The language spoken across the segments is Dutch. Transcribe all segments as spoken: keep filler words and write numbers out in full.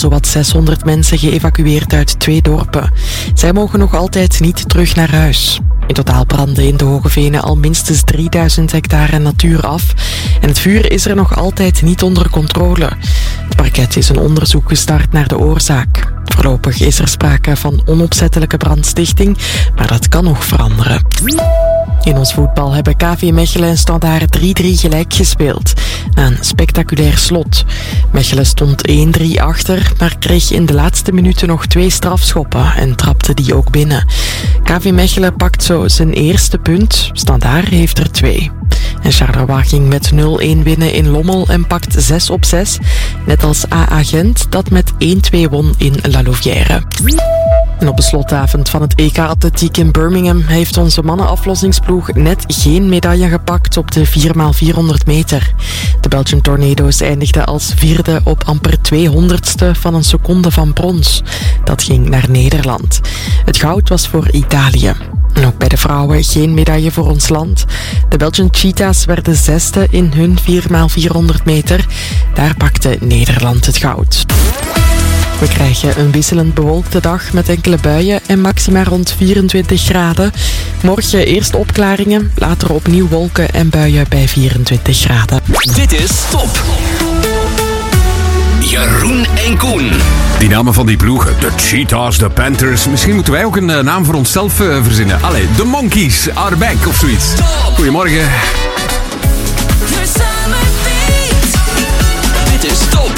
zowat zeshonderd mensen geëvacueerd uit twee dorpen. Zij mogen nog altijd niet terug naar huis. In totaal brandden in de Hogevenen al minstens drieduizend hectare natuur af. En het vuur is er nog altijd niet onder controle. Het parket is een onderzoek gestart naar de oorzaak. Voorlopig is er sprake van onopzettelijke brandstichting, maar dat kan nog veranderen. In ons voetbal hebben K V Mechelen en Standaard drie-drie gelijk gespeeld. Na een spectaculair slot. Mechelen stond één-drie achter, maar kreeg in de laatste minuten nog twee strafschoppen en trapte die ook binnen. K V Mechelen pakt zo zijn eerste punt. Standaard heeft er twee. En Charleroi ging met nul-één winnen in Lommel en pakt zes op zes. Net als A A Gent dat met één-twee won in La Louvière. En op de slotavond van het E K Atletiek in Birmingham heeft onze mannenaflossingsploeg net geen medaille gepakt op de vier bij vierhonderd meter. De Belgian Tornado's eindigden als vierde op amper tweehonderdste van een seconde van brons. Dat ging naar Nederland. Het goud was voor Italië. En ook bij de vrouwen geen medaille voor ons land. De Belgian Cheetahs werden zesde in hun vier bij vierhonderd meter. Daar pakte Nederland het goud. We krijgen een wisselend bewolkte dag met enkele buien en maxima rond vierentwintig graden. Morgen eerst opklaringen, later opnieuw wolken en buien bij vierentwintig graden. Dit is Top. Jeroen en Koen. Die namen van die ploegen, de Cheetahs, de Panthers. Misschien moeten wij ook een uh, naam voor onszelf uh, verzinnen. Allee, de Monkeys are back of zoiets. Top. Goedemorgen. Dit is Top.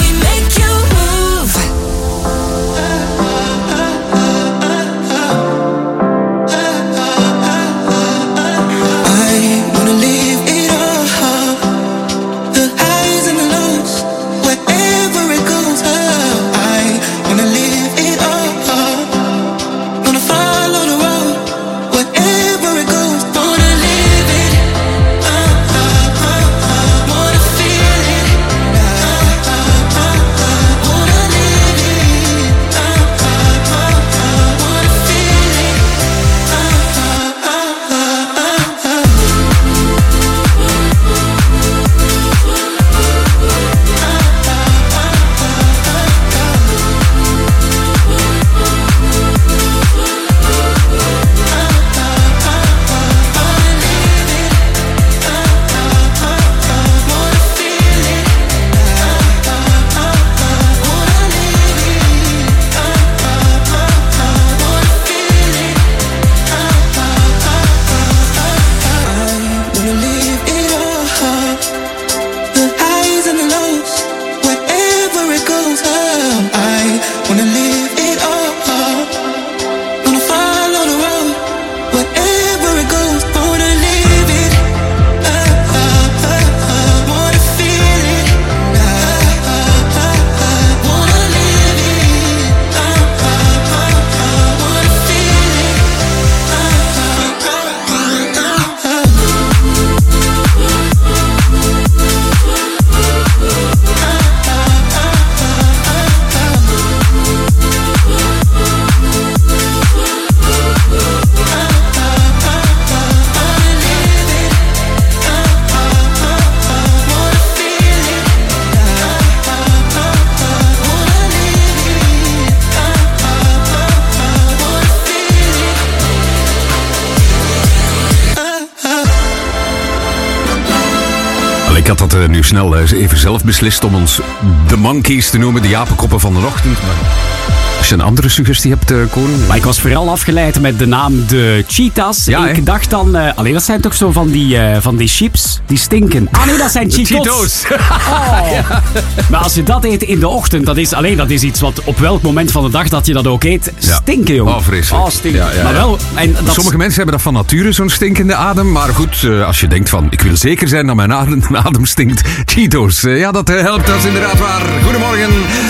Ik had dat uh, nu snel uh, even zelf beslist om ons de Monkeys te noemen, de japenkoppen van de ochtend. Maar als je een andere suggestie hebt, uh, Koen... Maar ik was vooral afgeleid met de naam de Cheetahs. Ja, ik he? dacht dan... Uh, allee, dat zijn toch zo van die, uh, van die chips die stinken. Ah nee, dat zijn Cheetos. Cheetos. Oh. Ja. Maar als je dat eet in de ochtend, dat is, alleen, dat is iets wat op welk moment van de dag dat je dat ook eet, stinken, jongen. Oh, vreselijk. Oh, stinken. Ja, ja, ja. Maar wel... En dat... Sommige mensen hebben dat van nature, zo'n stinkende adem. Maar goed, uh, als je denkt van, ik wil zeker zijn dat mijn adem, adem stinkt. Cheetos. Uh, ja, dat uh, helpt. Dat is inderdaad waar. Goedemorgen.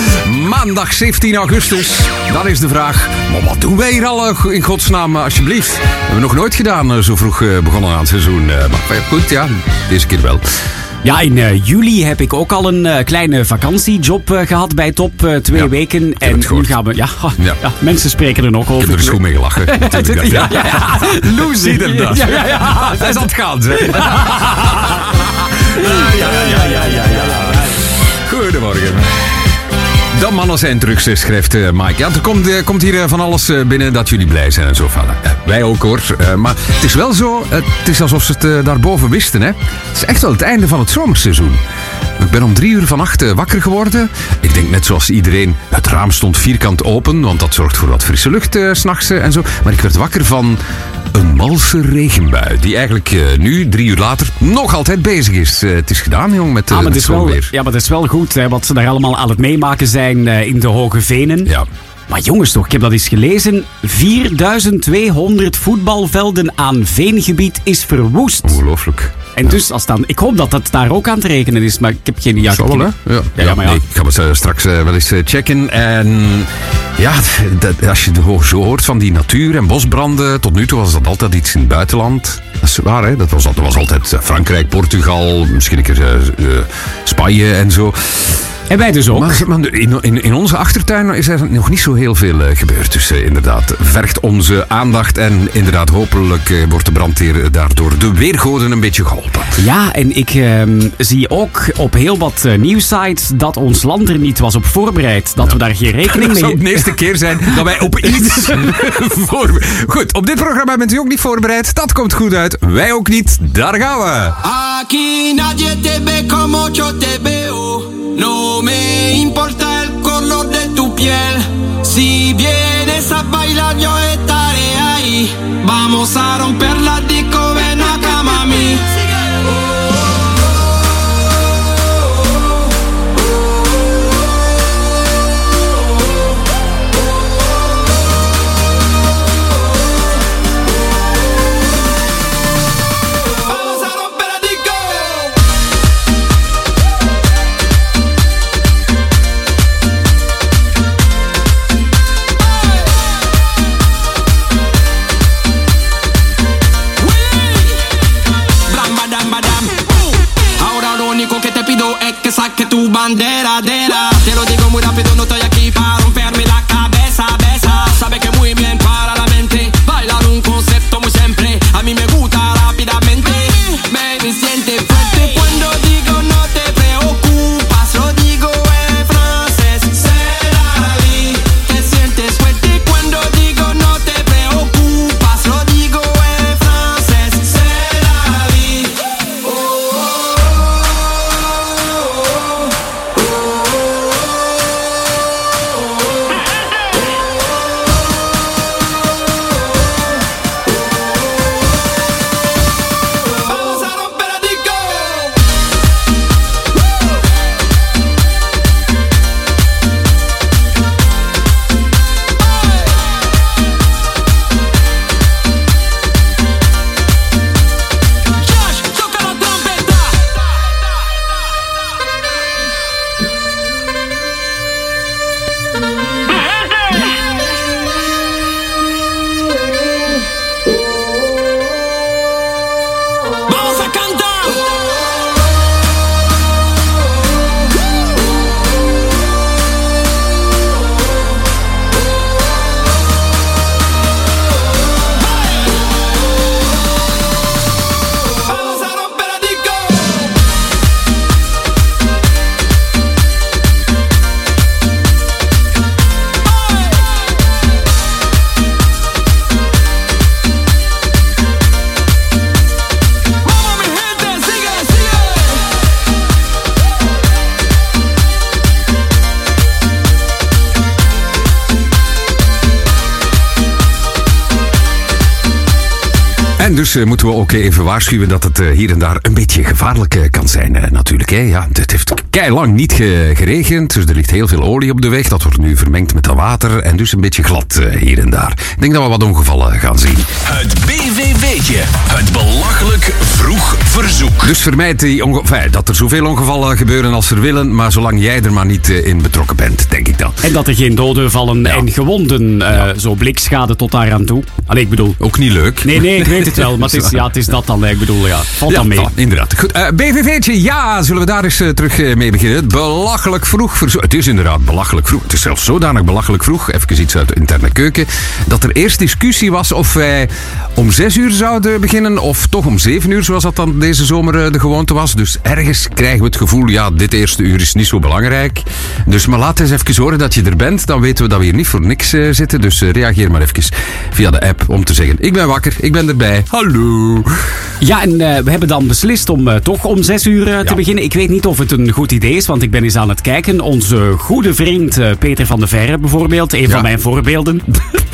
Maandag zeventien augustus. Dan is de vraag, maar wat doen wij hier al in godsnaam, alsjeblieft? Dat hebben we nog nooit gedaan, zo vroeg uh, begonnen aan het seizoen. Uh, maar goed, ja, deze keer wel. Ja, in uh, juli heb ik ook al een uh, kleine vakantiejob uh, gehad bij Top. Uh, twee ja, weken. En nu gaan we... Ja, ja. ja, mensen spreken er nog over. Ik heb er eens goed mee gelachen. ja, ja, ja. Loes inderdaad. Ja, ja, ja. Hij is aan het gaan, zeg. ja, ja, ja, ja, ja, ja, ja. Goedemorgen. De mannen zijn terug, schrijft uh, Mike. Ja, er komt, uh, komt hier uh, van alles uh, binnen dat jullie blij zijn en zo. Voilà. Ja, wij ook hoor. Uh, maar het is wel zo, uh, het is alsof ze het uh, daarboven wisten. Hè. Het is echt wel het einde van het zomerseizoen. Ik ben om drie uur vannacht uh, wakker geworden. Ik denk net zoals iedereen, het raam stond vierkant open, want dat zorgt voor wat frisse lucht uh, 's nachts uh, en zo. Maar ik werd wakker van een malse regenbui, die eigenlijk uh, nu, drie uur later, nog altijd bezig is. Uh, het is gedaan, jong, met uh, ah, maar het het is wel, weer. Ja, maar het is wel goed, hè, wat ze daar allemaal aan het meemaken zijn uh, in de Hoge Venen. Ja. Maar jongens toch, ik heb dat eens gelezen. vierduizend tweehonderd voetbalvelden aan veengebied is verwoest. Ongelooflijk. En dus, als dan, ik hoop dat dat daar ook aan te rekenen is, maar ik heb geen... Ja, Zal wel, hè? Ja, ja, ja, ja, maar ja. Nee, ik ga het uh, straks uh, wel eens uh, checken. En ja, dat, als je de, zo hoort van die natuur en bosbranden, tot nu toe was dat altijd iets in het buitenland. Dat is waar, hè? Dat was, dat was altijd Frankrijk, Portugal, misschien een keer uh, uh, Spanje en zo. En wij dus ook. Maar, maar in, in, in onze achtertuin is er nog niet zo heel veel uh, gebeurd. Dus uh, inderdaad, vergt onze aandacht. En inderdaad, hopelijk uh, wordt de brandweer daardoor de weergoden een beetje geholpen. Ja, en ik uh, zie ook op heel wat uh, nieuwsites dat ons land er niet was op voorbereid. Dat ja. we daar geen rekening mee... Dat zou de eerste keer zijn dat wij op iets voor... Goed, op dit programma bent u ook niet voorbereid. Dat komt goed uit. Wij ook niet. Daar gaan we. Aquí nadie te ve como yo te veo. No me importa el color de tu piel. Si vienes a bailar yo estaré ahí. Vamos a romper la disco, ven acá mami. Saque tu bandera, dera. Te lo digo muy rápido, no estoy aquí para romperme la cabeza, besa. Sabe que muy bien para la mente. Bailar un concepto muy simple. A mí me gusta rápidamente. Baby, siente fuerte cuando digo no te preocupas. Lo digo en francés, c'est la vie. Te sientes fuerte cuando digo no te preocupas. Lo digo en francés, c'est la vie. Oh, oh, oh. En dus uh, moeten we ook even waarschuwen dat het uh, hier en daar een beetje gevaarlijk uh, kan zijn uh, natuurlijk. Hè? Ja, het heeft keilang niet ge- geregend, dus er ligt heel veel olie op de weg. Dat wordt nu vermengd met dat water en dus een beetje glad uh, hier en daar. Ik denk dat we wat ongevallen gaan zien. Het B V W'tje. Het belachelijk vroeg verzoek. Dus vermijd die onge- enfin, dat er zoveel ongevallen gebeuren als er willen, maar zolang jij er maar niet uh, in betrokken bent, denk ik dan. En dat er geen doden vallen Ja. en gewonden. Uh, Ja. Zo blikschade tot daar aan toe. Allee, ik bedoel... Ook niet leuk. Nee, nee, ik weet het wel. Maar het is, ja, het is dat dan. Ik bedoel, ja, valt Ja, dan mee. voilà, inderdaad. Goed, uh, B V V'tje, ja, zullen we daar eens uh, terug uh, mee beginnen? Belachelijk vroeg. Verzo- het is inderdaad belachelijk vroeg. Het is zelfs zodanig belachelijk vroeg, even iets uit de interne keuken, dat er eerst discussie was of wij om zes uur zouden beginnen of toch om zeven uur, zoals dat dan deze zomer uh, de gewoonte was. Dus ergens krijgen we het gevoel, ja, dit eerste uur is niet zo belangrijk. Dus maar laat eens even horen dat je er bent. Dan weten we dat we hier niet voor niks uh, zitten. Dus uh, reageer maar even via de app om te zeggen, ik ben wakker, ik ben erbij. Hallo. Ja, en uh, we hebben dan beslist om uh, toch om zes uur uh, te Ja. beginnen. Ik weet niet of het een goed idee is, want ik ben eens aan het kijken. Onze goede vriend uh, Peter van de Verre bijvoorbeeld, een Ja. van mijn voorbeelden.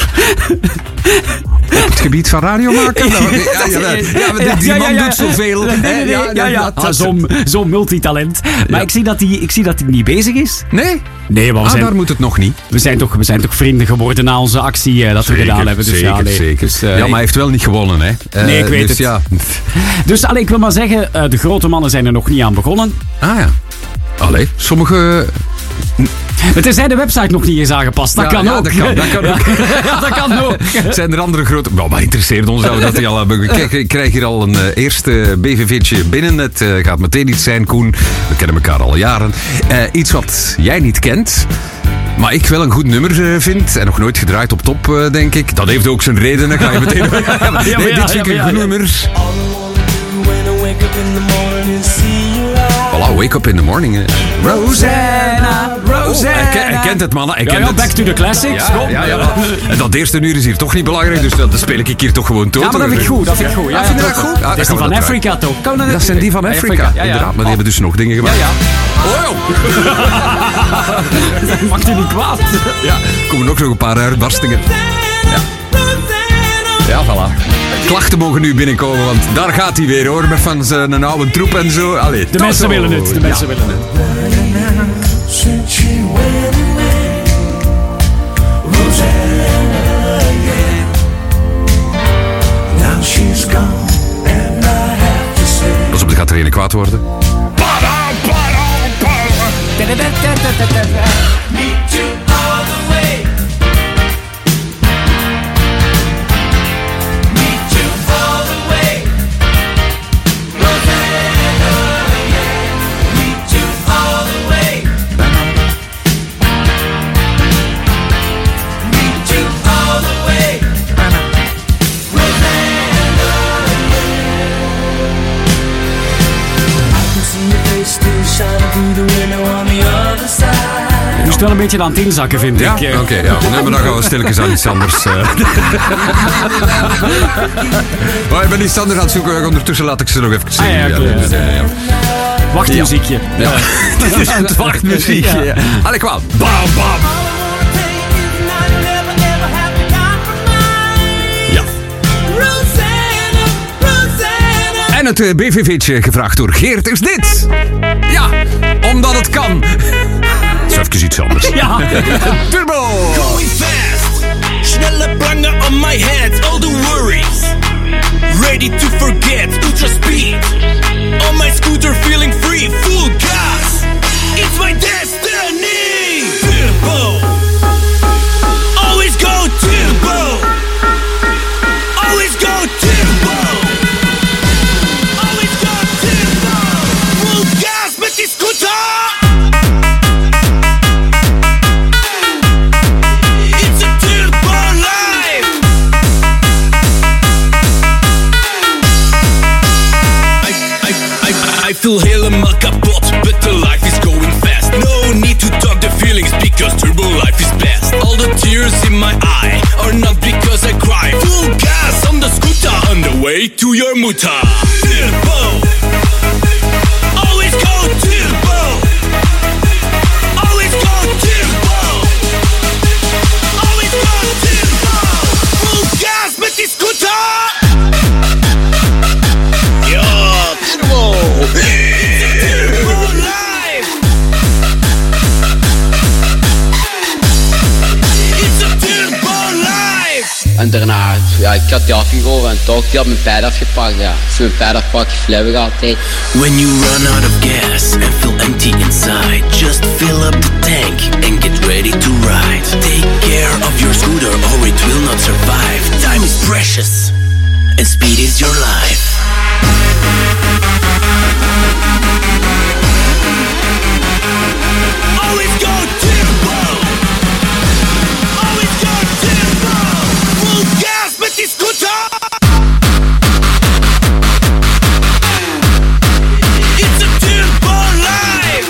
Op het gebied van radio maken? Nou, ja, ja, ja, ja, maar die, die man doet zoveel. Nee, nee, nee, hè? ja, ja. dat- Ah, Zo'n zo multitalent. Maar Ja. ik zie dat hij ik zie dat hij niet bezig is. Nee? Nee, maar we Ah, zijn, daar moet het nog niet. we zijn, toch, we zijn toch vrienden geworden na onze actie uh, dat we gedaan hebben. Dus, zeker, ja, nee. zeker. Dus, uh, ja, maar hij heeft wel niet gewonnen, hè? Uh, Nee, ik weet dus het. Ja. dus allee, ik wil maar zeggen, uh, de grote mannen zijn er nog niet aan begonnen. Ah ja. Allee, sommige... Het is de website nog niet eens aangepast. Dat Ja, kan ja, ook. dat kan, dat kan ook. Ja, dat kan ook. Zijn er andere grote... Nou, wat interesseert ons dat we dat die al hebben? Kijk, ik krijg hier al een uh, eerste B V V'tje binnen. Het uh, gaat meteen iets zijn, Koen. We kennen elkaar al jaren. Uh, iets wat jij niet kent... Maar ik wel een goed nummer uh, vind. En nog nooit gedraaid op top, uh, denk ik. Dat heeft ook zijn redenen. Ga je meteen... nee, maar ja, dit vind ik ja, een goed ja, ja. nummer. Voilà, wake up in the morning. hè. Rosanna, Rosanna. Hij, ken- hij kent het, man. Hij Ja, kent ja, het. back to the classics. Ja, Kom. ja, ja. En dat eerste uur is hier toch niet belangrijk, dus dat speel ik hier toch gewoon toe. Ja, maar dat vind ik goed. Dat vind ik goed. Ja, Ja, vind je ja, dat toch. goed? Ah, Dat dan is gaan die we van dat Afrika toch? Kan Dat zijn die van Afrika, Ja, ja. inderdaad. Maar die hebben dus nog dingen Ja, gemaakt. ja. Oh, Dat maakt u niet kwaad. ja. Er komen ook nog een paar uitbarstingen. Ja. Ja, voilà. Klachten mogen nu binnenkomen, want daar gaat hij weer, hoor. Met van zijn oude troep en zo. Allee, De tot mensen zo. willen het. De Ja. mensen willen het. Pas op, er gaat er een kwaad worden. Je moest wel een beetje aan het inzakken, vind Ja, ik. oké. ja. Nee, maar dan gaan we stilletjes aan iets anders. eh. Maar ik ben iets anders aan het zoeken. Ondertussen laat ik ze nog even zien. Ah, ja, klopt. ja, ja, ja. Wachtmuziekje. Ja. Dit is het wachtmuziekje. Ja. Allee, kwam. Bam, bam. Ja. En het uh, B V V'tje gevraagd door Geert is dit. Ja, omdat het kan. Zo even iets anders. Ja. Turbo. Going fast, schneller Banger on my head, all the worries. Ready to forget, ultra speed. On my scooter feeling free, full gas. It's my destiny. Turbo. Always go turbo. Always go turbo. Always go turbo. Full gas met die scooter. It's a turbo life. I, I, I, I feel helemaal kapot, but the life is going fast. No need to talk the feelings because turbo life is best. All the tears in my eye are not because I cry. Full gas on the scooter on the way to your muta. Turbo. Always go turbo. Always go turbo. Always go turbo. Full gas met die scooter. Ja, turbo. Turbo life. It's a turbo life. En daarna, ja, ik had die afgegoven en toch, die had mijn pijl afgepakt, ja. Zo'n pijl afpakt, flebbig altijd. When you run out of gas and feel empty inside, just fill up the tank and get ready to ride. Take care of your scooter or it will not survive. Time is precious and speed is your life. Always go tempo. Always go tempo. Full gas met die scooter. It's a turbo life.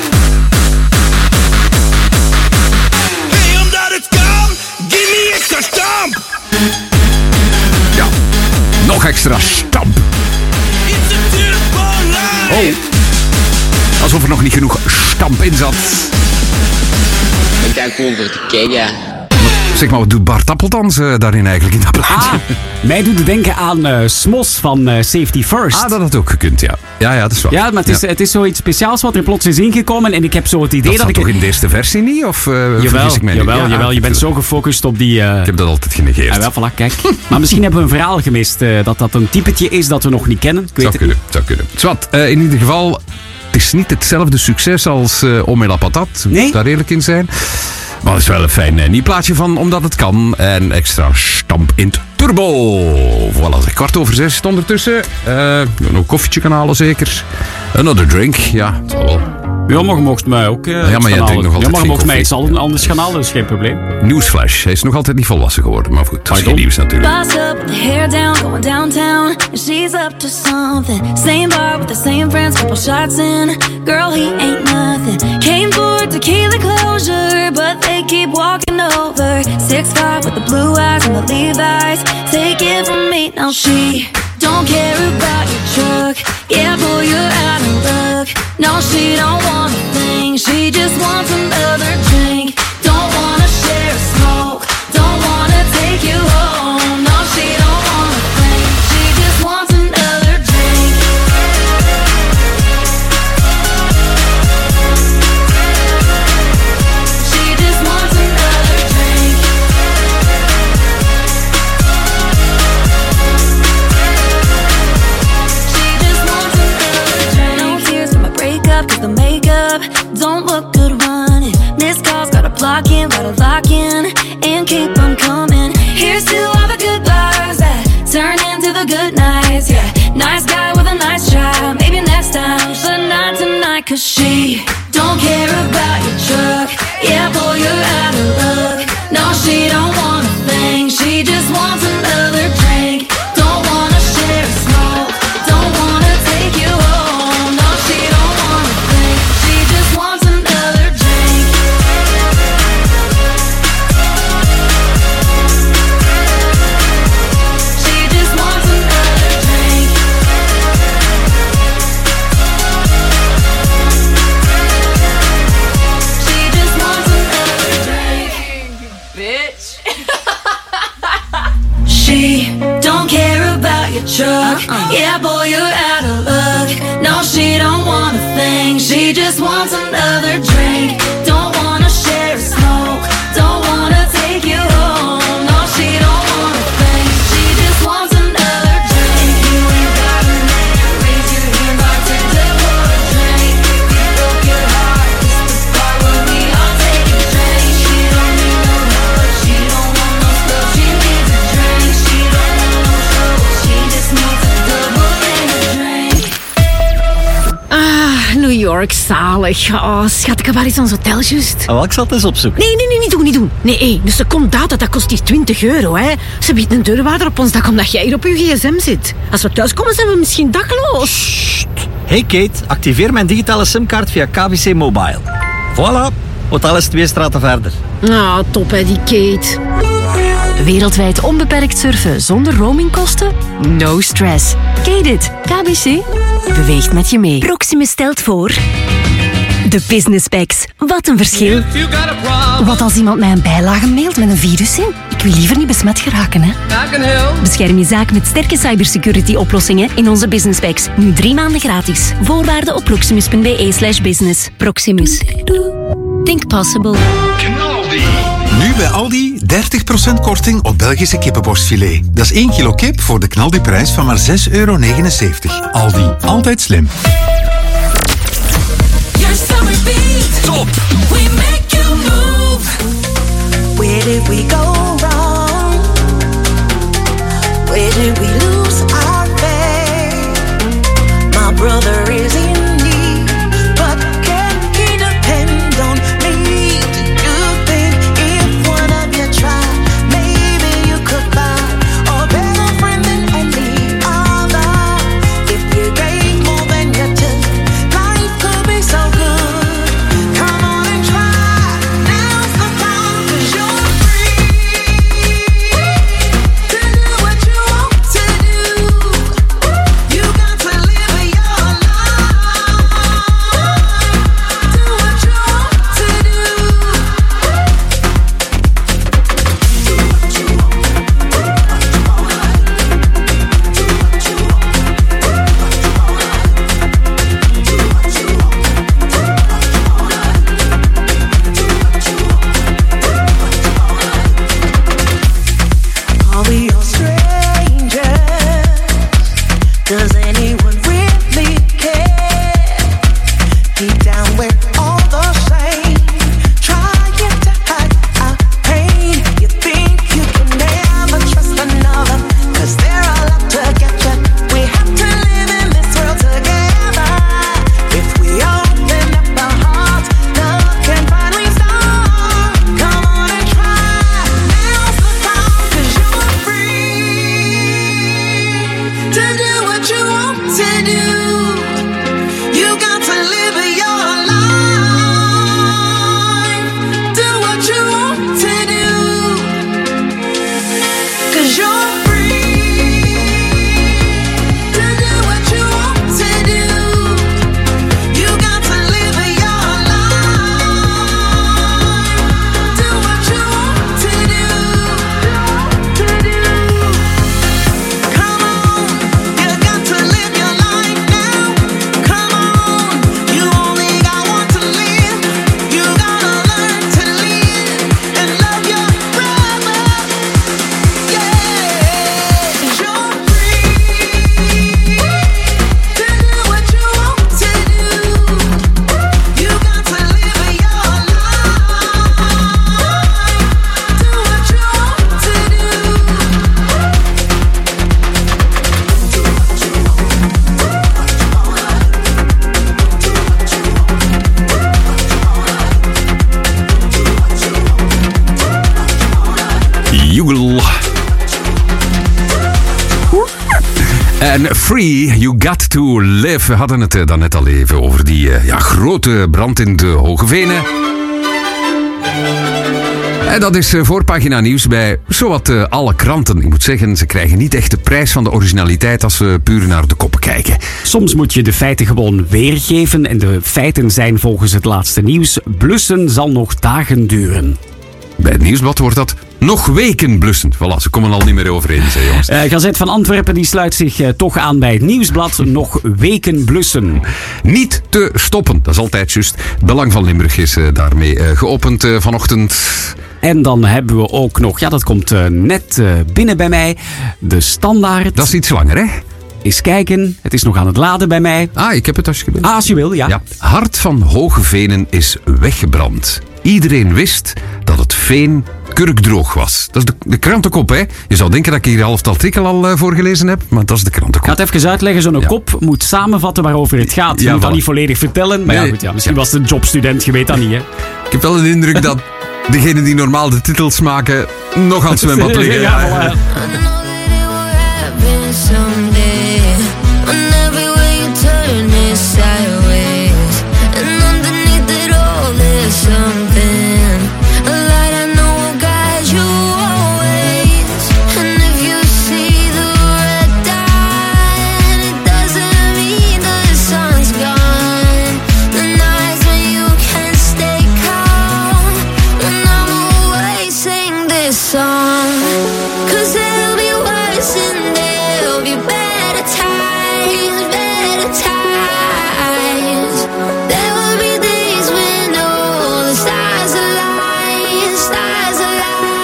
Hey, omdat het kan, give me extra stamp. Ja, nog extra stamp. It's a turbo life. Oh. Alsof er nog niet genoeg stamp in zat. Ik denk gewoon voor te kijken. Zeg maar, wat doet Bart Appeltans uh, daarin eigenlijk in dat plaatje? Ah, mij doet het denken aan uh, Smos van uh, Safety First. Ah, dat had ook gekund, ja. Ja, ja, dat is waar. Ja, maar het is, ja. het is zoiets speciaals wat er plots is ingekomen. En ik heb zo het idee dat, dat, dat ik... toch in de eerste versie niet? Of uh, jawel, vergis ik mij nu? jawel, Ja, jawel, je bent zo gefocust op die... Uh... Ik heb dat altijd genegeerd. Ja, wel, voilà, kijk. Maar misschien hebben we een verhaal gemist. Uh, dat dat een typetje is dat we nog niet kennen. Ik weet zou het kunnen, niet. zou kunnen. Zwat, uh, in ieder geval... Het is niet hetzelfde succes als uh, Omela Patat. Nee? Moet daar eerlijk in zijn. Maar het is wel een fijn uh, nieuw plaatje van Omdat het kan. En extra stamp in het turbo. Voilà, zeg, kwart over zes is het ondertussen. Uh, nog een koffietje kan halen zeker. Another drink, ja, het zal wel. Ja, maar je mocht mij ook... Uh, ja, maar jij drinkt nog altijd Ja, maar je geen mocht mij iets koffie. anders gaan halen, dat is geen probleem. Nieuwsflash, hij is nog altijd niet volwassen geworden. Maar goed, dat is geen nieuws natuurlijk. Boss up with the hair down, going downtown, and she's up to something. Same bar with the same friends, couple shots in. Girl, he ain't nothing. Came for tequila closure, but they keep walking over. Six five with the blue eyes and the Levi's. Take it from me, now she don't care about your truck. Yeah, boy, you're out of luck. No, she don't want a thing. She just wants another drink. Don't wanna share a smoke. Don't wanna take you home. No, she don't want a thing. She just wants another drink. She just wants another drink. She just wants another drink. No tears from my breakup, cause the makeup don't look good running. This call's got a block in, got a lock in, and keep on coming. Here's to all the goodbyes that turn into the good nights. Yeah, nice guy with a nice try. Maybe next time, but not tonight, cause she don't care about your truck. Yeah, boy, you're out of luck. No, she don't want a thing. She just wants another drink. Don't wanna share a smoke. Don't wanna take you home. No, she don't want a thing. She just wants another drink. She just wants another drink. She just wants another drink. Bitch. She don't care about your truck. Uh-uh. Yeah, boy, you're out of luck. No, she don't want a thing. She just wants another drink. Don't wanna share a smoke. Don't wanna take you home. No, she don't want a thing. She just wants another drink. You ain't got a man. Raise your hand, bartender, pour a drink. If you broke your heart, this the part where we all take a drink. She don't need no hug. She don't want no stuff. She needs a drink. She don't want no trouble. She just needs a double and a drink. Ah, New York, zalig. Oh, schat, ik heb waar eens ons hotel juist. Oh, ik zal het eens opzoeken. Nee, nee, nee, niet doen, niet doen. Nee, hé, dus de secondaat, dat kost hier twintig euro, hè. Ze biedt een deurwaarder op ons dak omdat jij hier op je gsm zit. Als we thuis komen, zijn we misschien dakloos. Hey Kate, activeer mijn digitale simkaart via K B C Mobile. Voilà, hotel is twee straten verder. Ah, top, hè, die Kate. Wereldwijd onbeperkt surfen zonder roamingkosten? No stress. Kate it. K B C beweegt met je mee. Proximus stelt voor... De Business Packs. Wat een verschil. Wat als iemand mij een bijlage mailt met een virus in? Ik wil liever niet besmet geraken, hè. Bescherm je zaak met sterke cybersecurity oplossingen in onze Business Packs. Nu drie maanden gratis. Voorwaarden op proximus.be slash business. Proximus. Think possible. Nu bij Aldi dertig procent korting op Belgische kippenborstfilet. Dat is één kilo kip voor de knaldiprijs van maar zes euro negenenzeventig. Aldi, altijd slim. Top. We make you move. Where did we go wrong? Where did we lose our faith? My brother is in need, but can he depend on me? Do you think if one of you tried, maybe you could find a better friend than any other? If you gave more than you took, life could be so good. Come on and try. Now's the time, 'cause you're free to do what you want to do. You got to live your life. Do what you want to do. Are we all strangers? Does anyone really care? Deep down we're all the same, trying to hide our pain. You think you can never trust another, 'cause they're all out to get you. We have to live in this world together. If we open up our hearts, love can finally start. Come on and try. Now's the time, 'cause you're free to do what you want to do. You got to live your life. Do what you want to do. 'Cause you're free to do what you want to do. You got to live your life. Do what you want to do. Come on, you got to live your life now. Come on, you only got one to live. You gotta learn to live and love your brother. Yeah, 'cause you're free to do what you want to do. You got to live your life. Do what you want to do. Jugel. En Free, You Got To Live. We hadden het eh, daarnet al even over die eh, ja, grote brand in de Hoge Venen. En dat is eh, voorpagina nieuws bij zowat eh, alle kranten. Ik moet zeggen, ze krijgen niet echt de prijs van de originaliteit als we puur naar de koppen kijken. Soms moet je de feiten gewoon weergeven. En de feiten zijn volgens het laatste nieuws: blussen zal nog dagen duren. Bij het Nieuwsblad wordt dat nog weken blussen. Voilà, ze komen al niet meer overeen, hè, jongens. Uh, Gazet van Antwerpen die sluit zich uh, toch aan bij het Nieuwsblad. Nog weken blussen. Niet te stoppen, dat is altijd juist. Het Belang van Limburg is uh, daarmee uh, geopend uh, vanochtend. En dan hebben we ook nog, ja dat komt uh, net uh, binnen bij mij, de Standaard. Dat is iets langer, hè? Eens kijken, het is nog aan het laden bij mij. Ah, ik heb het als je wil. Ah, als je wil, ja. ja. Hart van Hoge Venen is weggebrand. Iedereen wist dat het veen kurkdroog was. Dat is de, de krantenkop, hè. Je zou denken dat ik hier half het artikel al uh, voorgelezen heb, maar dat is de krantenkop. Ik ga het even uitleggen. Zo'n ja. kop moet samenvatten waarover het gaat. Je ja, moet dat niet volledig vertellen. Maar nee. ja, goed, ja, misschien ja. was het een jobstudent, je weet dat niet, hè. Ik heb wel de indruk dat degenen die normaal de titels maken nog aan het zwembad liggen. Ja, voilà. Stars align, stars align.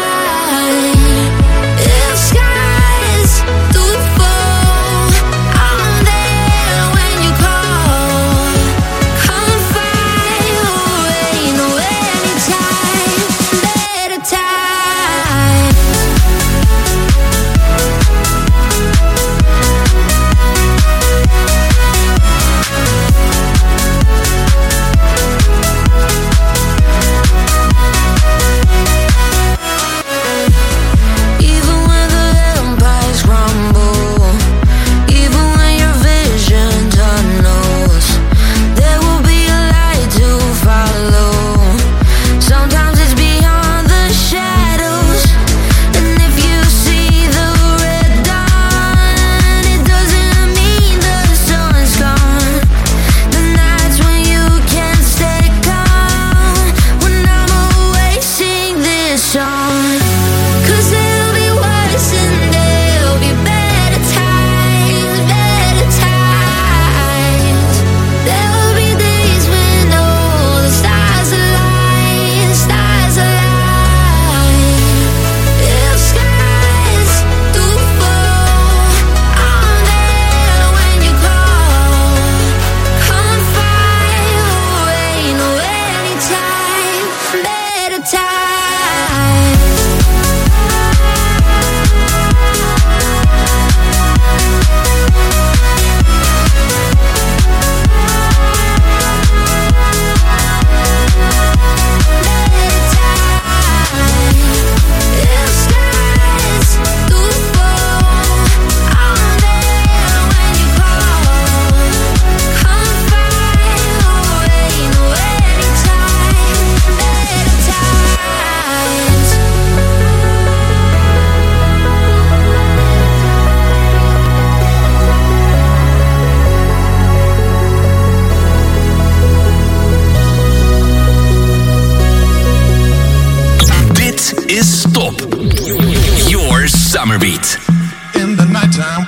is stop. Your summer beat. In the nighttime,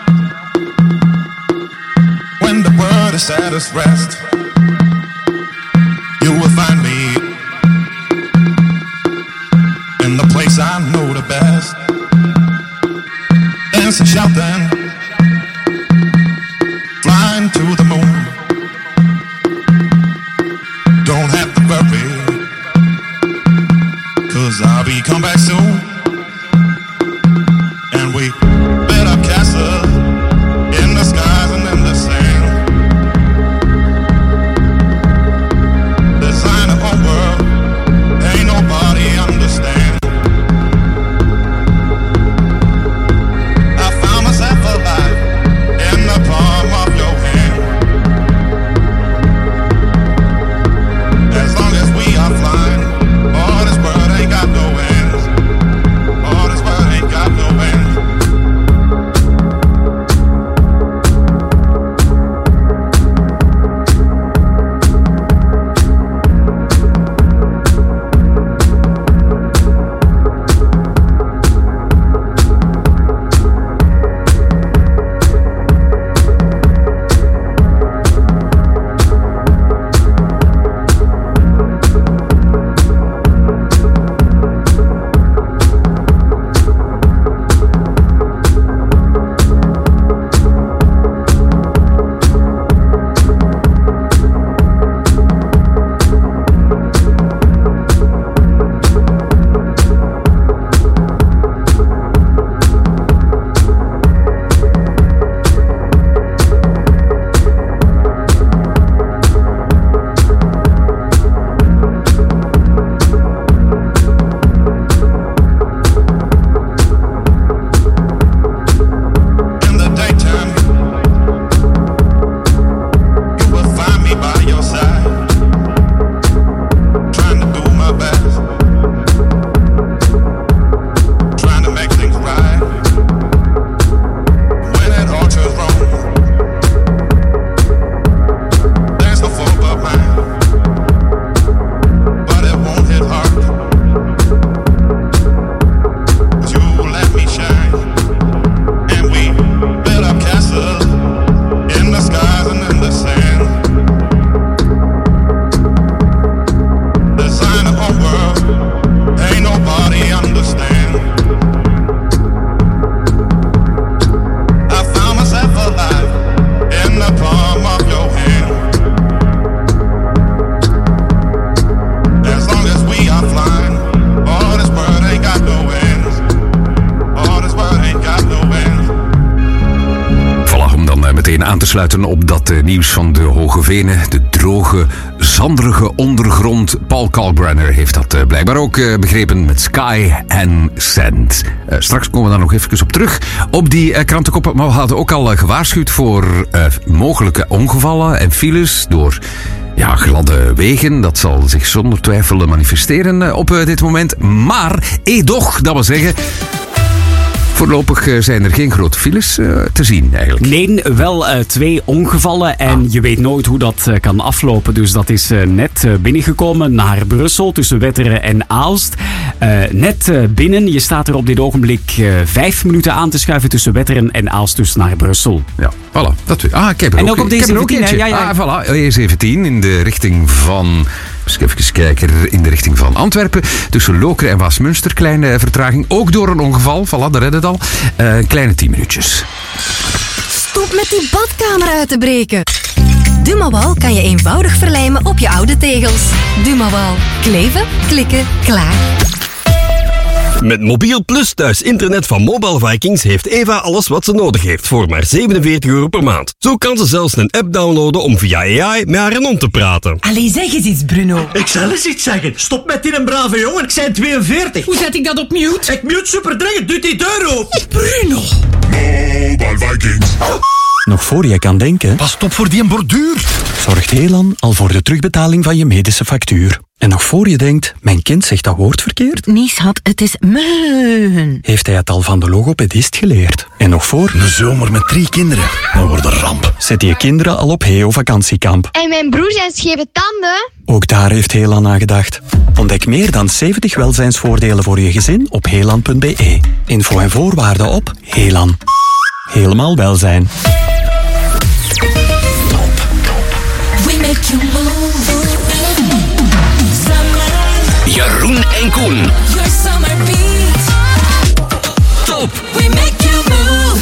when the world is at its rest, you will find me in the place I know the best. Dancing, shouting, flying to the moon. Don't have to worry, 'cause I'll be come back soon. And we built up castles in the skies and in the sand. Design a whole world, ain't nobody understand. I found myself alive in the palm of your hand. As long as we are flying, all this world ain't got no end. All this world ain't got no end. Sluiten op dat uh, nieuws van de Hoge Venen. De droge, zanderige ondergrond. Paul Kalkbrenner heeft dat uh, blijkbaar ook uh, begrepen met Sky and Sand. Uh, straks komen we daar nog even op terug. Op die uh, krantenkoppen. Maar we hadden ook al uh, gewaarschuwd voor uh, mogelijke ongevallen en files door ja, gladde wegen. Dat zal zich zonder twijfel manifesteren uh, op uh, dit moment. Maar, edoch, dat wil zeggen... Voorlopig zijn er geen grote files uh, te zien eigenlijk. Nee, wel uh, twee ongevallen en ah. je weet nooit hoe dat uh, kan aflopen. Dus dat is uh, net uh, binnengekomen naar Brussel tussen Wetteren en Aalst. Uh, net uh, binnen, je staat er op dit ogenblik uh, vijf minuten aan te schuiven tussen Wetteren en Aalst, dus naar Brussel. Ja, voilà. Dat, ah, ik heb er en ook, ook op ik deze heb er ook eentje. Ja, ja. Ah, voilà. E zeventien in de richting van... Even kijken, in de richting van Antwerpen. Tussen Lokeren en Waasmunster, kleine vertraging. Ook door een ongeval, voilà, dat redde het al. Uh, kleine tien minuutjes. Stop met die badkamer uit te breken. Dumawal kan je eenvoudig verlijmen op je oude tegels. Dumawal. Kleven, klikken, klaar. Met Mobiel Plus thuis internet van Mobile Vikings heeft Eva alles wat ze nodig heeft voor maar zevenenveertig euro per maand. Zo kan ze zelfs een app downloaden om via A I met haar hond te praten. Allee, zeg eens iets, Bruno. Ik zal eens iets zeggen. Stop met die een brave jongen. Ik zijn tweeënveertig. Hoe zet ik dat op mute? Ik mute super dringend. Doe die deur open. Bruno. Mobile Vikings. Nog voor je kan denken... Pas op voor die een borduur. Zorgt Helan al voor de terugbetaling van je medische factuur. En nog voor je denkt, mijn kind zegt dat woord verkeerd, Nee, schat, het is meun. heeft hij het al van de logopedist geleerd. En nog voor... Een zomer met drie kinderen, dat wordt een ramp. Zet je kinderen al op Heo vakantiekamp. En mijn broer zijn scheve tanden. Ook daar heeft Heelan aan gedacht. Ontdek meer dan zeventig welzijnsvoordelen voor je gezin op heelan punt b e. Info en voorwaarden op Heelan. Helemaal welzijn. We make you move. Jeroen en Koen. Your summer beat. Top. We make you move.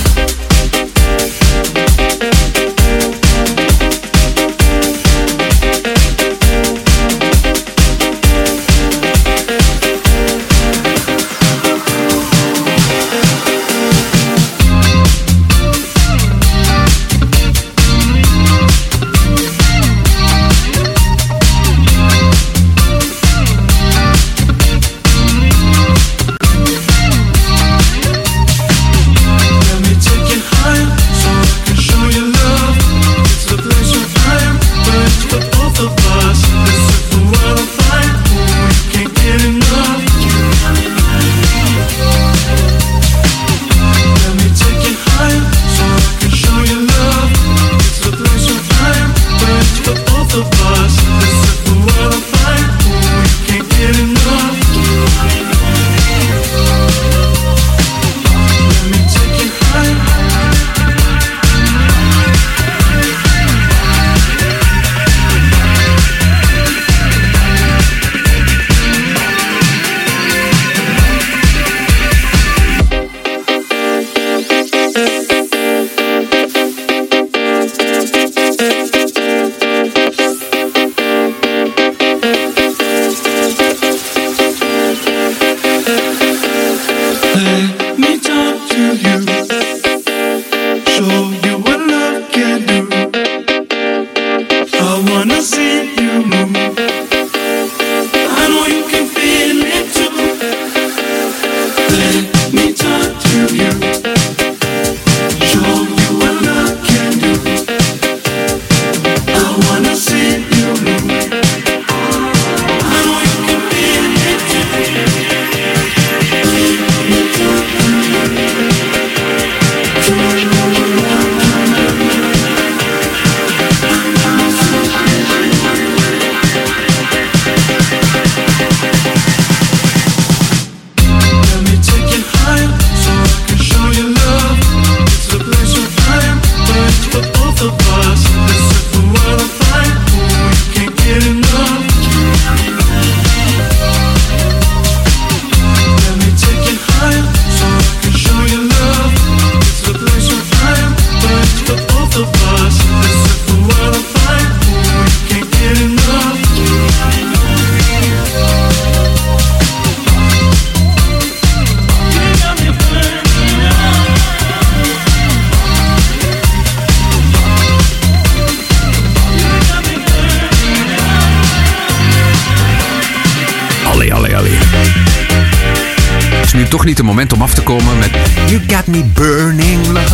Is nu toch niet het moment om af te komen met You Got Me Burning Love.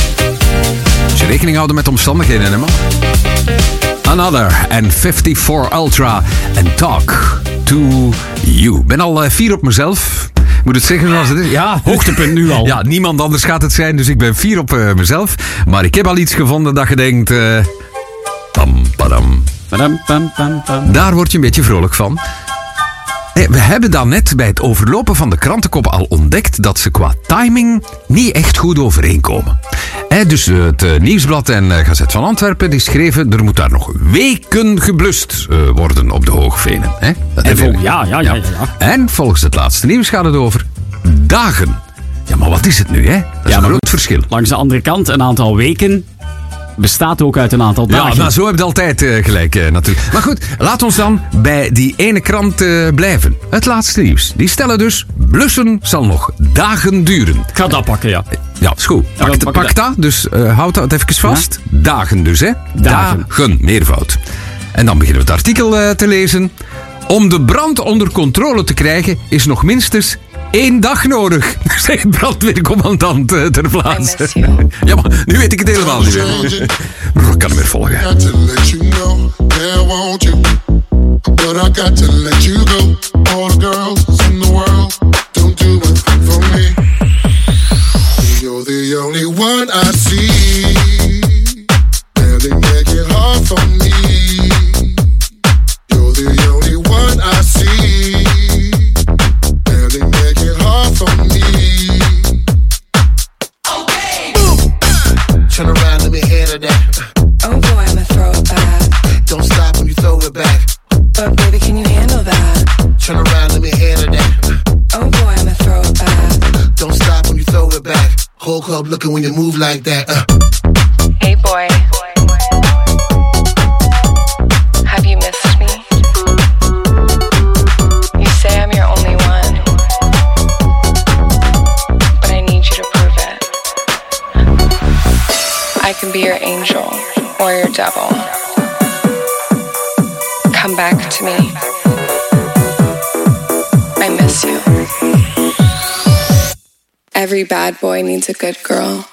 Als je rekening houden met de omstandigheden, hè man. Another en vijfenvijftig Ultra en Talk to You. Ik ben al uh, fier op mezelf. Moet het zeggen zoals het is? Ja, hoogtepunt nu al. Ja, niemand anders gaat het zijn, dus ik ben fier op uh, mezelf. Maar ik heb al iets gevonden dat je denkt... Uh, pam, padam. Padam, pam, pam, pam. Daar word je een beetje vrolijk van. We hebben dan net bij het overlopen van de krantenkoppen al ontdekt dat ze qua timing niet echt goed overeenkomen. Dus het Nieuwsblad en Gazet van Antwerpen die schreven er moet daar nog weken geblust worden op de Hoogvenen. Dat en vol, ja, ja, ja, ja, ja. En volgens het laatste nieuws gaat het over dagen. Ja, maar wat is het nu, hè? Dat is ja, een maar groot verschil. Langs de andere kant, een aantal weken bestaat ook uit een aantal dagen. Ja, nou, zo heb je altijd uh, gelijk uh, natuurlijk. Maar goed, laat ons dan bij die ene krant uh, blijven. Het laatste nieuws. Die stellen dus, blussen zal nog dagen duren. Ik ga dat pakken, ja. Ja, is goed. Pak, ja, pak, pak dat. Dus uh, houd dat even vast. Ja? Dagen dus, hè. Dagen. Dagen, meervoud. En dan beginnen we het artikel uh, te lezen. Om de brand onder controle te krijgen is nog minstens één dag nodig, zegt brandweercommandant uh, ter plaatse. Ja, maar nu weet ik het helemaal niet meer. Ik kan hem weer volgen. but I got to let you go. All the girls in the world don't do a thing for me. You're the only one I see. Yeah, they make it hard for me. You're the only one I see. Yeah, they make it hard for me. Okay. Boom. Turn around, let me handle that. Oh boy, I'ma throw it back. Don't stop when you throw it back. But baby, can you handle that? Turn around, let me handle that. Oh boy, I'ma throw it back. Don't stop when you throw it back. Whole club looking when you move like that. Uh. Hey boy, have you missed me? You say I'm your only one, but I need you to prove it. I can be your angel or your devil. Come back to me. I miss you. Every bad boy needs a good girl.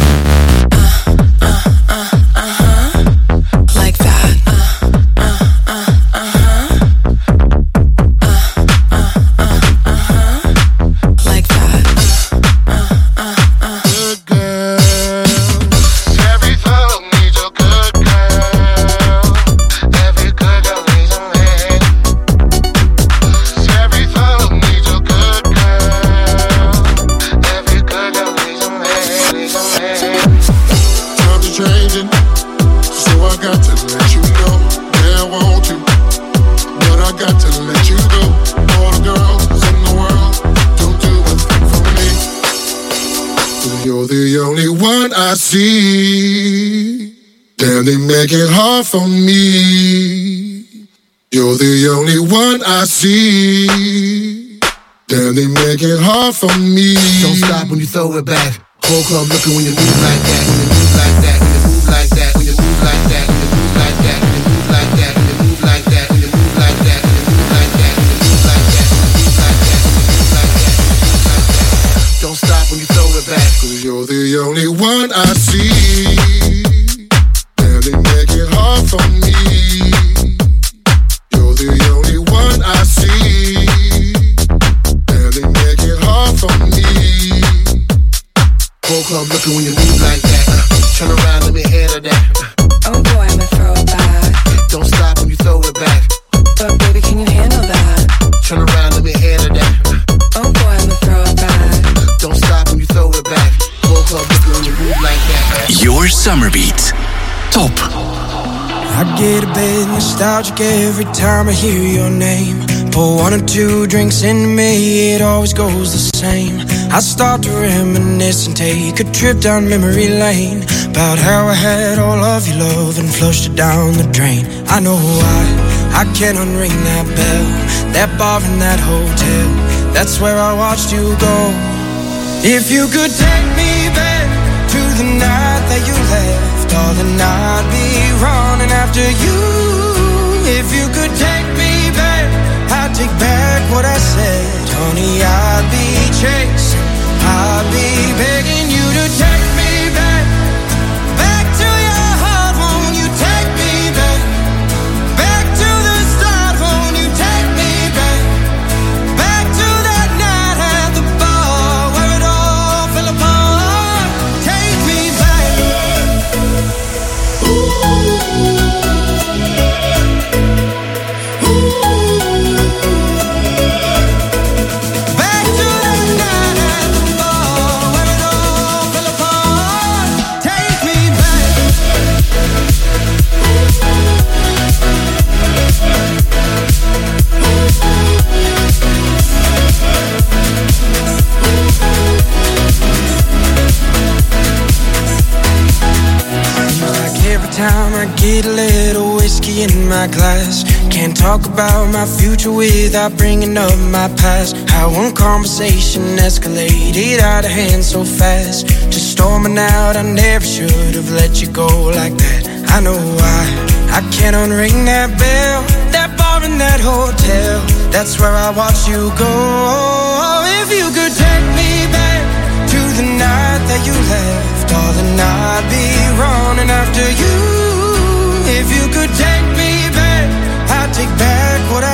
I see. Damn, they make it hard for me. You're the only one I see. Damn, they make it hard for me. Don't stop when you throw it back. Whole club looking when you move like that. When you move like that. When you move like that. When you move like that. When you move like that. When you move like that. When you move like that. When you move like that. When you move like that. When you move like that. When you move like that. When you move like that. Don't stop when you throw it back. Cause you're the only one I see. Damn, they make it hard for me. You're the only one I see. Damn, they make it hard for me. Whole club looking when you move like that. Uh, turn around, let me handle that. Uh, oh boy, I'ma throw it back. Don't stop when you throw it back. But baby, can you handle that? Turn around, let me handle that. Uh, oh boy, I'ma throw it back. Don't stop when you throw it back. Whole club looking when you move like that. Uh, Your summer beat. Top. I get a bit nostalgic every time I hear your name. Pour one or two drinks into me, it always goes the same. I start to reminisce and take a trip down memory lane, about how I had all of your love and flushed it down the drain. I know why, I can't unring that bell, that bar in that hotel, that's where I watched you go. If you could take me back to the night that you left, darling, I'd be running after you. If you could take me back, I'd take back what I said. Honey, I'd be chasing, I'd be begging you to take me back, back to your heart. Won't you take me back, back to the start? Won't you take me back, back to that night at the bar where it all fell apart? Take me back. Ooh. Time I get a little whiskey in my glass, can't talk about my future without bringing up my past. How one conversation escalated out of hand so fast, just storming out. I never should have let you go like that. I know why, I can't unring that bell, that bar in that hotel, that's where I watched you go. If you could take me back to the night that you left, darling, I'd be running after you. If you could take me back, I'd take back what I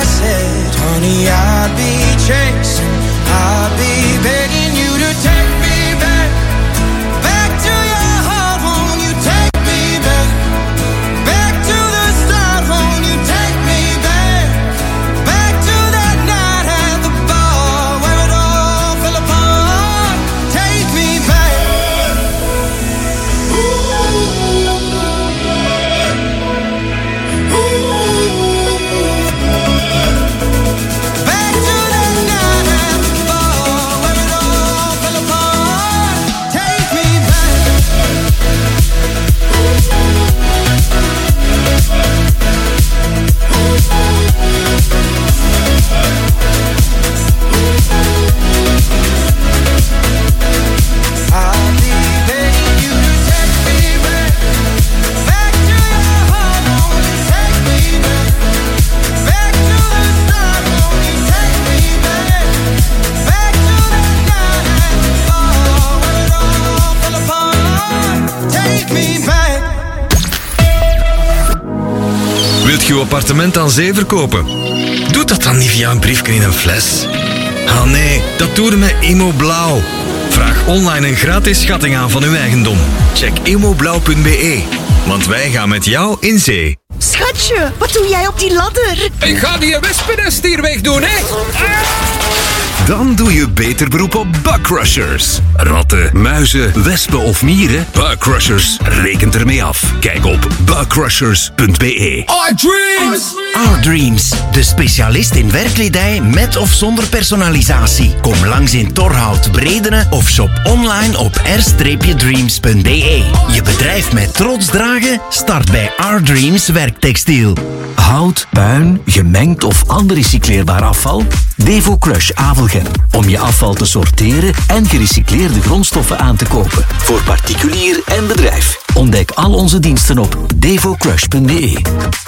je je appartement aan zee verkopen? Doe dat dan niet via een briefje in een fles. Ah nee, dat doe je met Immoblauw. Vraag online een gratis schatting aan van uw eigendom. Check immoblauw punt be, want wij gaan met jou in zee. Schatje, wat doe jij op die ladder? Ik ga die wespennest hier wegdoen, hè? Dan doe je beter beroep op Bugcrushers. Ratten, muizen, wespen of mieren? Bugcrushers rekent ermee af. Kijk op bugcrushers punt be. Our dreams! Our Dreams, de specialist in werkkledij met of zonder personalisatie. Kom langs in Torhout, Bredene of shop online op r dreams punt be. Je bedrijf met trots dragen? Start bij Our Dreams Werktextiel. Hout, puin, gemengd of ander recycleerbaar afval? Devo Crush Avelgem. Om je afval te sorteren en gerecycleerde grondstoffen aan te kopen. Voor particulier en bedrijf. Ontdek al onze diensten op devo crush punt be.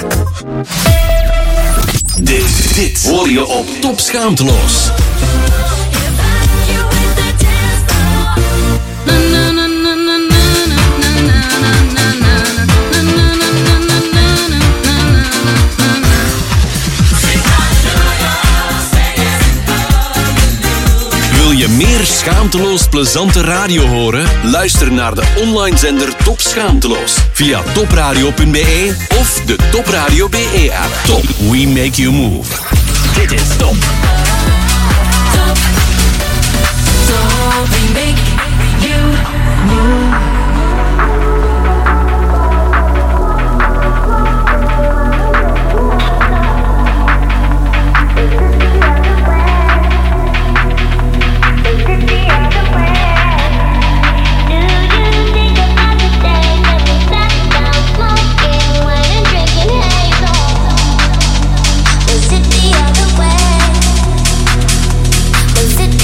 Dit, dit hoor je op Top Schaamteloos. Wil je meer schaamteloos plezante radio horen? Luister naar de online zender Top Schaamteloos via topradio punt be of de Top Radio B E app. Top, we make you move. Dit is Top. Top, Top, we make you move. Was it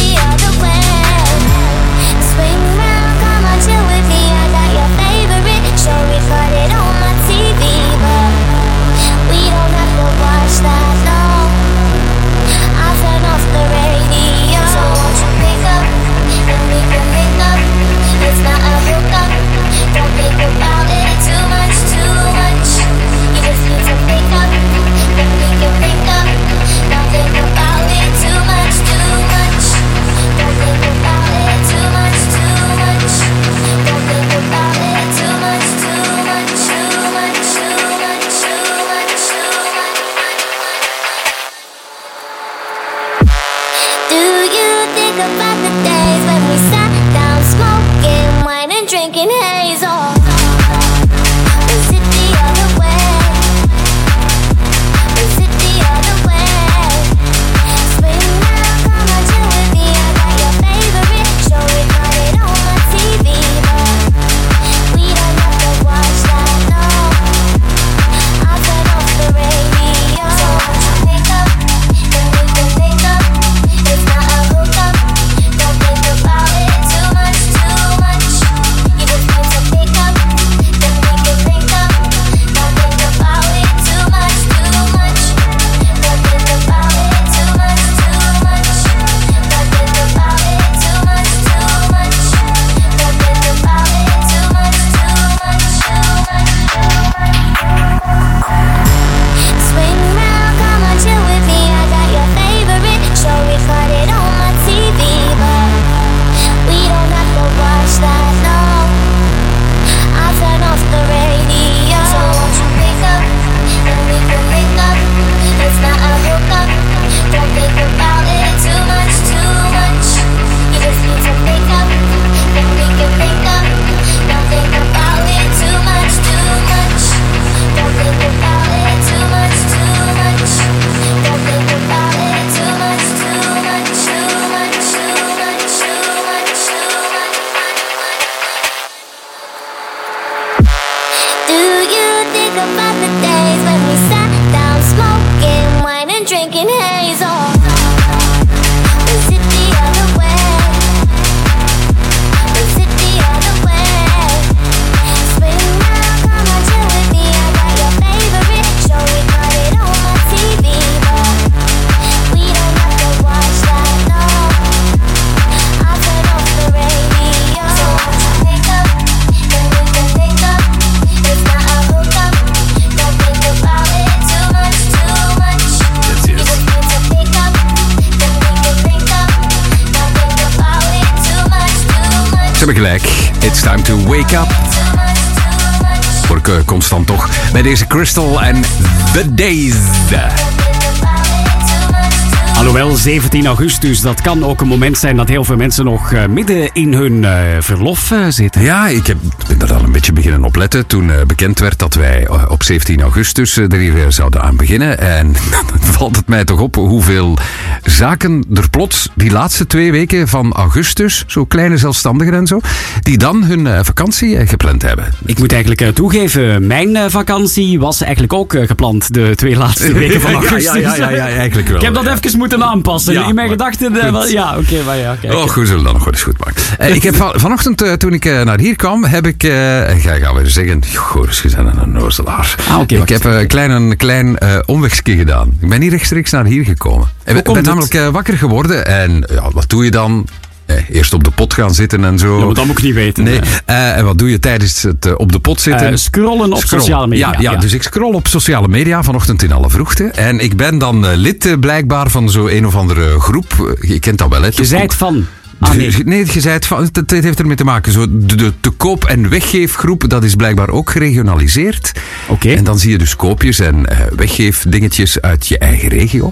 Ze hebben gelijk. It's time to wake up. Hoor ik uh, constant toch. Bij deze Crystal en The Days. Alhoewel, zeventien augustus, dat kan ook een moment zijn dat heel veel mensen nog uh, midden in hun uh, verlof uh, zitten. Ja, ik heb, ben daar al een beetje beginnen opletten toen uh, bekend werd dat wij uh, op zeventien augustus uh, er hier uh, zouden aan beginnen. En dan valt het mij toch op hoeveel zaken er plots die laatste twee weken van augustus, zo kleine zelfstandigen en zo, die dan hun uh, vakantie uh, gepland hebben. Ik moet eigenlijk uh, toegeven, mijn uh, vakantie was eigenlijk ook uh, gepland de twee laatste weken van augustus. Ja, ja, ja, ja, ja eigenlijk wel. Ik heb dat ja. even moeten aanpassen. Ja, in mijn gedachten... Uh, wel, ja, oké, okay, maar ja. Kijk. Oh, goed, zullen we dat nog wel eens goed maken. Uh, ik heb van, vanochtend, uh, toen ik uh, naar hier kwam, heb ik... Uh, ga, gaan we zeggen... Goh, dus je bent een nozelaar. Ah, okay, ik heb uh, een klein, een klein uh, omwegje gedaan. Ik ben niet rechtstreeks naar hier gekomen. Ik ben, ben namelijk uh, wakker geworden en ja, wat doe je dan? Eh, eerst op de pot gaan zitten en zo. Ja, maar dat moet ik niet weten. Nee. Uh, en wat doe je tijdens het uh, op de pot zitten? Uh, scrollen op scrollen. sociale media. Ja, ja, ja, dus ik scroll op sociale media vanochtend in alle vroegte. En ik ben dan uh, lid uh, blijkbaar van zo een of andere groep. Je kent dat wel, hè? Je zijt van... Ah, nee. nee, je zei het van, het heeft ermee te maken. Zo de, de te koop- en weggeefgroep, dat is blijkbaar ook geregionaliseerd. Oké. Okay. En dan zie je dus koopjes en uh, weggeefdingetjes uit je eigen regio.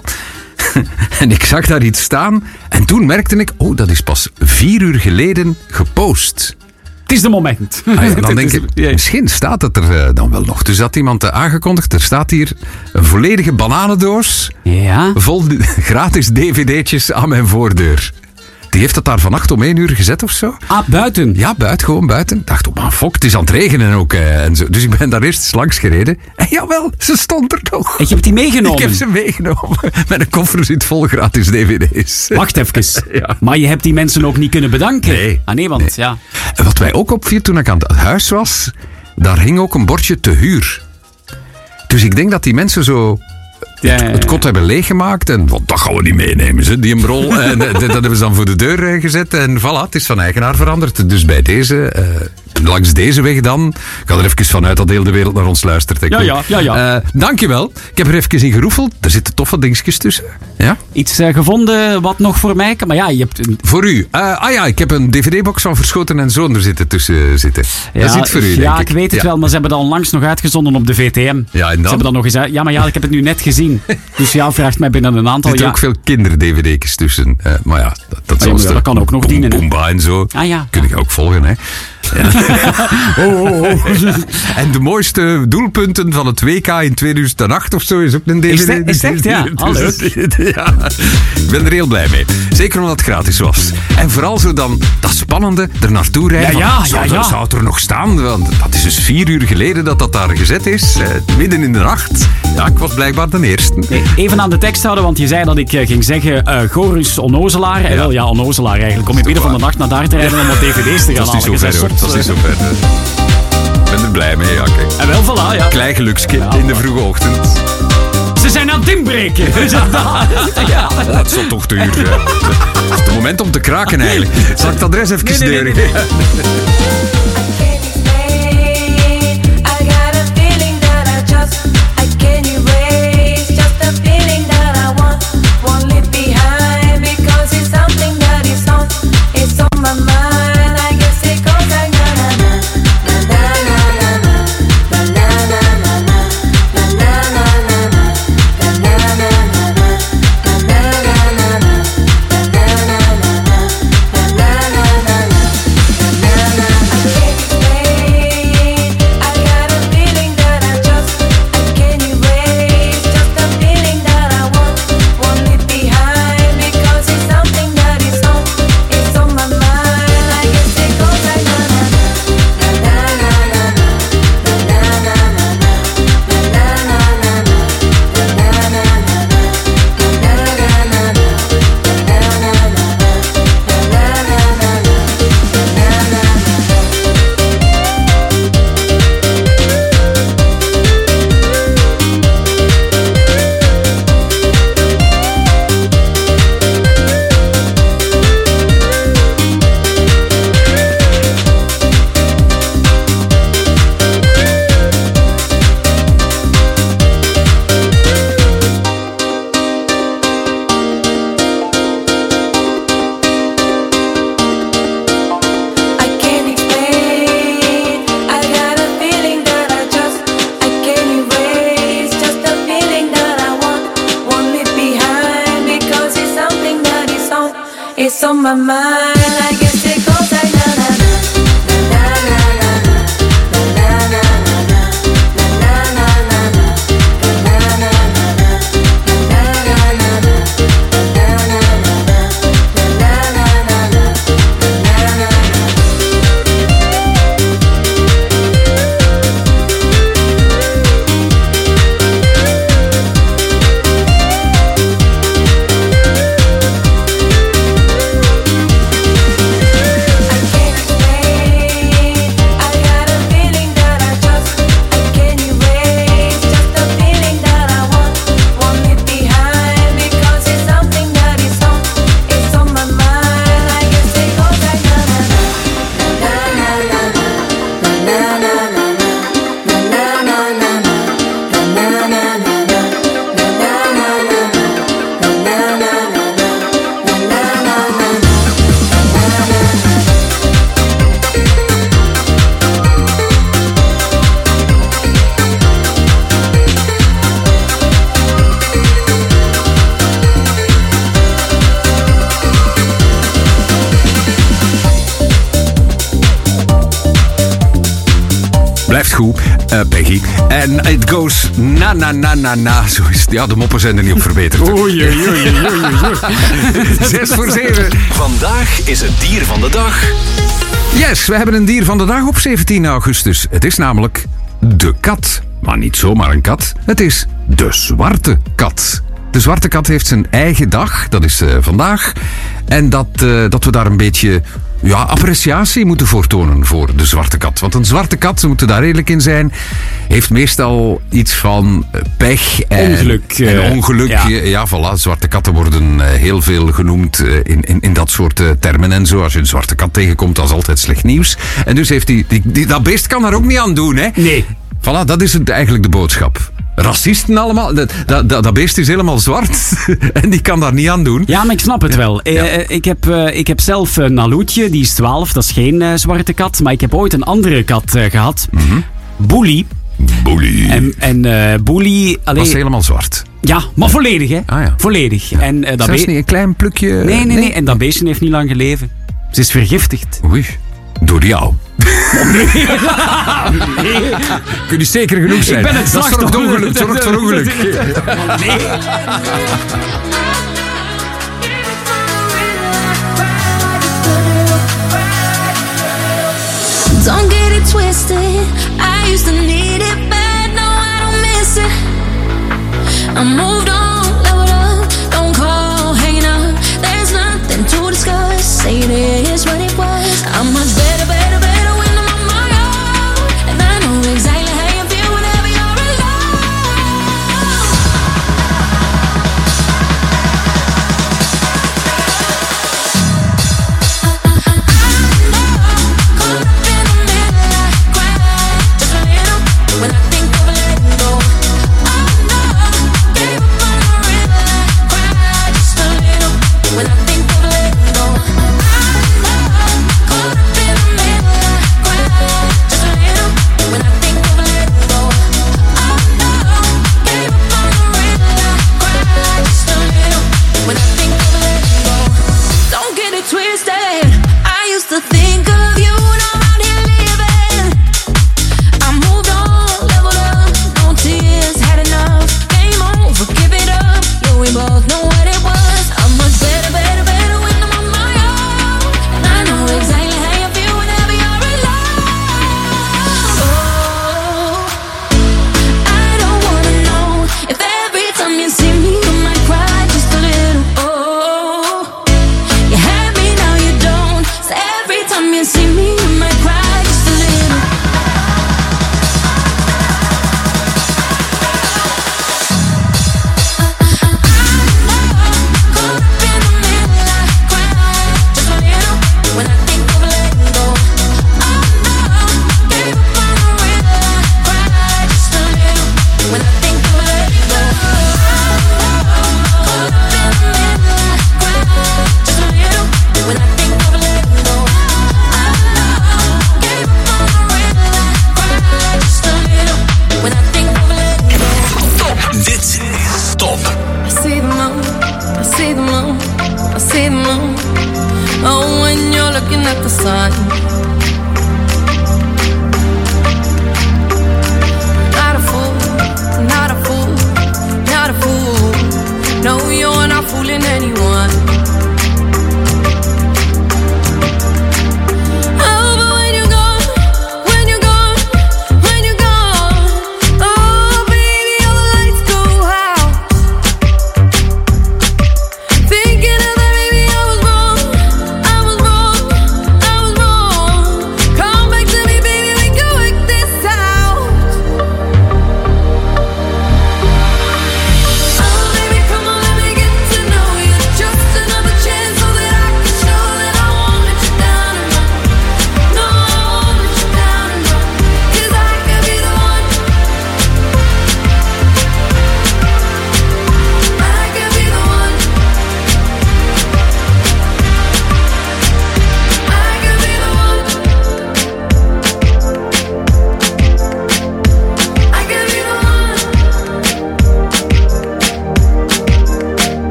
En ik zag daar iets staan en toen merkte ik, oh, dat is pas vier uur geleden gepost. Het is de moment. Ah ja, dan denk ik, misschien staat het er uh, dan wel nog. Dus had iemand uh, aangekondigd, er staat hier een volledige bananendoos, ja. vol gratis dvd'tjes aan mijn voordeur. Die heeft dat daar vannacht om één uur gezet of zo. Ah, buiten? Ja, buiten, gewoon buiten. Ik dacht, oh man, fok, het is aan het regenen ook. Eh, en zo. Dus ik ben daar eerst eens langs gereden. En jawel, ze stond er nog. En je hebt die meegenomen? Ik heb ze meegenomen. Mijn koffer zit vol gratis dvd's. Wacht even. Ja. Maar je hebt die mensen ook niet kunnen bedanken? Nee. Ah nee, want nee. ja. En wat mij ook opviel toen ik aan het huis was, daar hing ook een bordje te huur. Dus ik denk dat die mensen zo... Ja, ja, ja. Het, het kot hebben leeggemaakt en want dat gaan we niet meenemen, ze, die brol. En dat, dat hebben ze dan voor de deur gezet en voilà, het is van eigenaar veranderd. Dus bij deze, uh, langs deze weg dan, ik ga er even vanuit dat heel de wereld naar ons luistert. Ja, ja, ja, ja. Uh, dankjewel. Ik heb er even in geroefeld. Er zitten toffe dingetjes tussen. Ja? Iets uh, gevonden wat nog voor mij kan, maar ja, je hebt... Een... Voor u. Uh, ah ja, ik heb een dvd-box van Verschoten en Zoon er zitten tussen zitten. Ja, dat zit voor u, denk ja, ik. ik weet het ja. wel, maar ze hebben dat onlangs nog uitgezonden op de V T M. Ja, en dan? Ze hebben dat nog eens uit... Ja, maar ja, ik heb het nu net gezien. Dus ja, vraagt mij binnen een aantal jaar... Er zitten ook veel kinder-dvd'tjes tussen. Uh, maar ja, dat, dat, ja, ja, dat kan ook nog dienen. Boomba en zo. Ah ja. Kun je ook volgen, hè. Ja. oh, oh, oh. En de mooiste doelpunten van het W K in tweeduizend acht of zo is ook een dvd. Is dat, is dat echt? Ja, dus, ja. Ik ben er heel blij mee. Zeker omdat het gratis was. En vooral zo dan dat spannende er naartoe rijden. Ja, ja, van, zou, ja, ja. zou het er nog staan? Want dat is dus vier uur geleden dat dat daar gezet is. Uh, midden in de nacht. Ja, ik was blijkbaar de eerste. Nee, even aan de tekst houden, want je zei dat ik uh, ging zeggen uh, Gorus onnozelaar. Ja. En wel, ja, onnozelaar eigenlijk. Om in midden van de nacht naar daar te rijden om wat dvd's te gaan halen. Dat is niet zo ver, hoor. Dat is niet zo ver. Ik ben er blij mee, ja, kijk. En wel, voilà, ja. Klein gelukske ja, in de vroege ochtend. Ze zijn aan het inbreken. Ja, oh, het zal toch te uur zijn. Het is het moment om te kraken, eigenlijk. Zal ik het adres even nee, nee, deuren? Nee, nee, nee. I on my mind. I guess it goes like na na na. Blijft goed, uh, Peggy. En it goes na na na na na. Zo is het. Ja, de moppen zijn er niet op verbeterd. Oei, oei, oei, oei, oei. Zes voor zeven. Vandaag is het dier van de dag. Yes, we hebben een dier van de dag op zeventien augustus. Het is namelijk de kat. Maar niet zomaar een kat. Het is de zwarte kat. De zwarte kat heeft zijn eigen dag. Dat is uh, vandaag. En dat, uh, dat we daar een beetje... ja, appreciatie moeten voortonen voor de zwarte kat. Want een zwarte kat, we moeten daar eerlijk in zijn, heeft meestal iets van pech en ongeluk. En uh, ongeluk. Ja. ja, voilà. Zwarte katten worden uh, heel veel genoemd uh, in, in, in dat soort uh, termen en zo. Als je een zwarte kat tegenkomt, dat is altijd slecht nieuws. En dus heeft die, die, die, dat beest kan daar ook niet aan doen, hè? Nee. Voilà, dat is het, eigenlijk de boodschap. Racisten allemaal. Dat, dat, dat beest is helemaal zwart. En die kan daar niet aan doen. Ja, maar ik snap het wel. Ja. Uh, ik, heb, uh, ik heb zelf een Naloetje, die is twaalf. Dat is geen uh, zwarte kat. Maar ik heb ooit een andere kat uh, gehad. Mm-hmm. Boelie. Boelie. En, en uh, Boelie... Was helemaal zwart? Ja, maar volledig, hè. Ah, ja. Volledig. Ja. En, uh, dat Zelfs be- niet een klein plukje... Nee, nee, nee, nee. En dat beestje heeft niet lang geleven. Ze is vergiftigd. Oei. Door jou. Nee. Nee. Kun je zeker genoeg zijn? Ik ben het slachtoffer. Dat zorgt ongeluk. Zorgt voor ongeluk. Nee. Don't get it twisted. I used to need it bad. No, I don't miss it. I moved on, leveled up. Don't call, hanging up. There's nothing to discuss. Say it is what it was. I'm much better, better, better when I'm on my own. And I know exactly how you feel whenever you're alone. Caught up in the middle, I cry just a little when I think of letting go. Oh no, gave up on the river, I cry just a little when I think of letting go. Caught up in the middle, I cry just a little when I think of letting go. Oh no, gave up on the river, I cry just a little when I think of letting go. Don't get it twisted. I used to think of you, now I'm here living. I moved on, leveled up, no tears, had enough. Game over, give it up. Yeah, we both know what it was. I'm much better, better, better when I'm on my own. And I know exactly how you feel whenever you're alone. Oh, I don't wanna know if every time you see me you might cry just a little. Oh, you had me, now you don't. So every time you see me you might cry just a little. Caught up in the middle, I cry just a little when I think of letting go. Oh no, gave up on the river, I cry just a little when I think of letting go. Caught up in the middle, I cry just a little when I think of letting go. Oh no, the sun.